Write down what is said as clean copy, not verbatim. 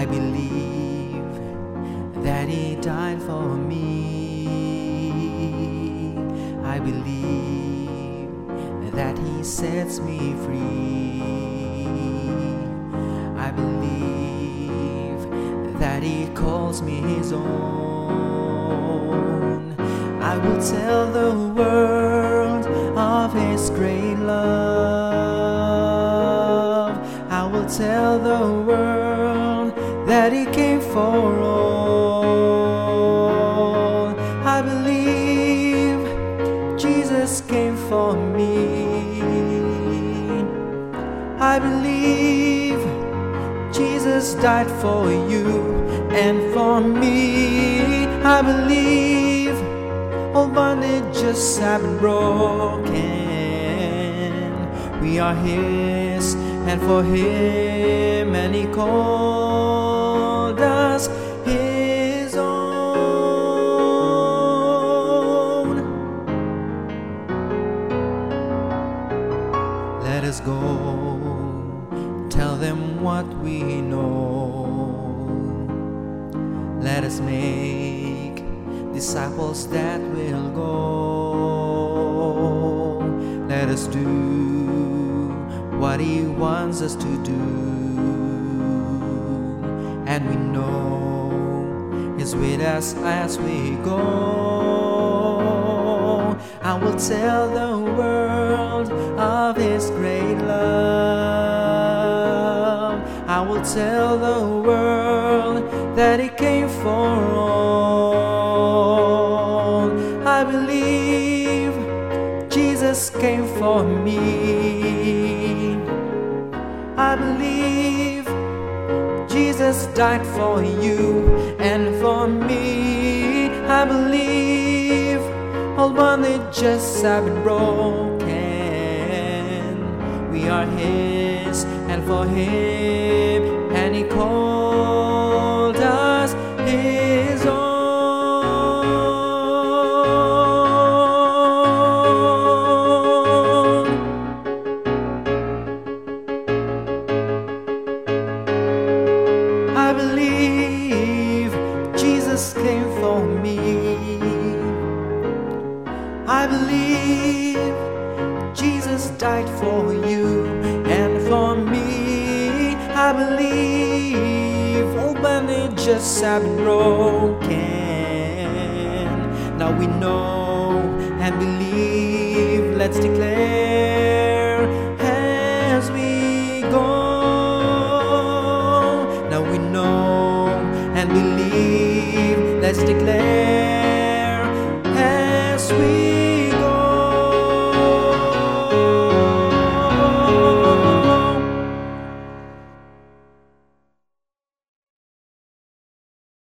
I believe that He died for me. I believe that He sets me free. I believe that He calls me His own. I will tell the world of His great love. I will tell the world that He came for all. I believe Jesus came for me. I believe Jesus died for you and for me. I believe all bondages have been broken. We are His and for Him, and He called us His own. Let us go, tell them what we know. Let us make disciples that will go. Let us do what He wants us to do, and we know He's with us as we go. I will tell the world of His great love. I will tell the world that He came for all. I believe Jesus came for me. I believe Jesus died for you and for me. I believe all bondages have been broken. We are His and for Him, and He called us His own. I believe Jesus came for me. I believe Jesus died for you and for me. I believe all bandages have been broken. Now we know and believe. Let's declare as we go. Now we know and believe. Let's declare